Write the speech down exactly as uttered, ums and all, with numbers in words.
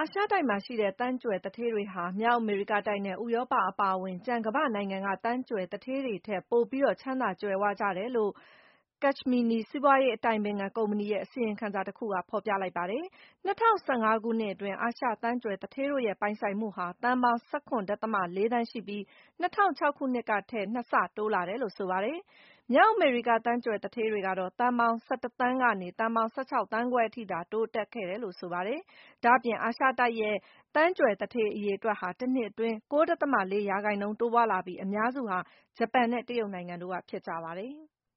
အာရှတိုက်မှာရှိတဲ့သန်းကြွယ်သူဌေးတွေဟာမြောက်အမေရိကတိုက်နဲ့ဥရောပအပါအဝင်ကျန်ကမ္ဘာ့နိုင်ငံကသန်းကြွယ်သူဌေးတွေထက်ပိုပြီးချမ်းသာကြွယ်ဝကြတယ်လို့ Kashmini စီးပွားရေးအတိုင်ပင်ခံကုမ္ပဏီရဲ့အစီရင်ခံစာတခုကဖော်ပြလိုက်ပါတယ်။ ၂၀၁၅ ခုနှစ်အတွင်း အာရှသန်းကြွယ်သူဌေးတို့ရဲ့ပိုင်ဆိုင်မှုဟာသန်းပေါင်း ၁၇.၄ သန်းရှိပြီး ၂၀၀၆ ခုနှစ်ကထက် နှစ်ဆတိုးလာတယ်လို့ဆိုပါတယ်။ မြောက်အမေရိကသန်းကြွယ်သူဌေးတွေကတော့ သန်းပေါင်း ၁၁ သန်းကနေ သန်းပေါင်း ၁၆ သန်းခွဲအထိသာတိုးတက်ခဲ့တယ်လို့ဆိုပါတယ်။ ဒါ့အပြင် အာရှတိုက်ရဲ့သန်းကြွယ်သူဌေးအရေအတွက်ဟာ တနှစ်အတွင်း ၉.၄ ရာခိုင်နှုန်းတိုးပွားလာပြီး အများစုဟာ ဂျပန်နဲ့တရုတ်နိုင်ငံတို့ကဖြစ်ကြပါတယ်။